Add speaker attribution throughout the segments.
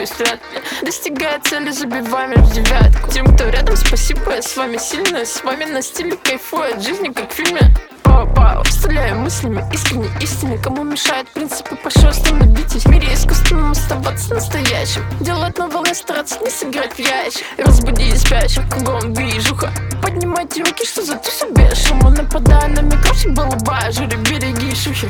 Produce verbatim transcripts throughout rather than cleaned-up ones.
Speaker 1: теряюсь вряд ли. Достигая цели, забиваем в девятку. Тем, кто рядом, спасибо, я с вами сильно. С вами на стиле кайфую от жизни, как в фильме. Пау-пау, встреляю мыслями, искренне истины. Кому мешают принципы, пожалуйста, набитесь. В мире искусственным оставаться настоящим. Делать на волне, стараться не сыграть в ящик. Разбуди спящих, кругом движуха. Поднимайте руки, что за туса без шума. Нападая на микрофон, балабая, жюри, береги шухи.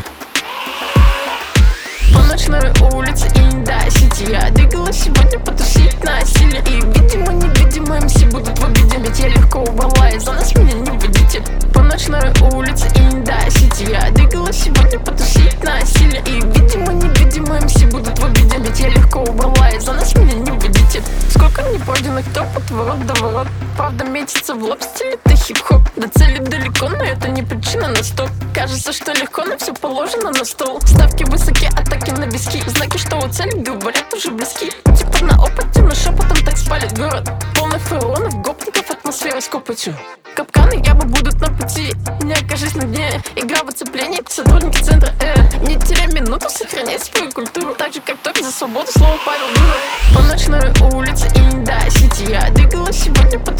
Speaker 1: По ночной улице Инда-Сити я двигалась сегодня потусить на стиле. И видимо, невидимо МС будут в обиде. Ведь я легко убрала, и за нас меня не водите. По ночной улице Инда-Сити я двигалась сегодня потусить на стиле. И видимо, невидимо МС будут в обиде. Ведь я легко убрала, и за нас меня не водите. Сколько не пройденных троп от ворот до ворот. Правда метится в лоб, стиль это хип-хоп. До цели далеко, но это не причина на стоп. Кажется, что легко, но все положено на стол. Ставки высокие, атаки на виски. Знаки, что у цели говорят уже близки. Типа на опыте, но шепотом так спалит город. Полный фараонов, гопников, атмосфера с копотью. Капканы ябы будут на пути. Не окажись на дне. Игра в оцеплении, сотрудники центра э. Не теряй минуту, сохраняй свою культуру. Так же, как только за свободу, слово Павел Дуров. По ночной улице Инда-Сити я двигалась сегодня по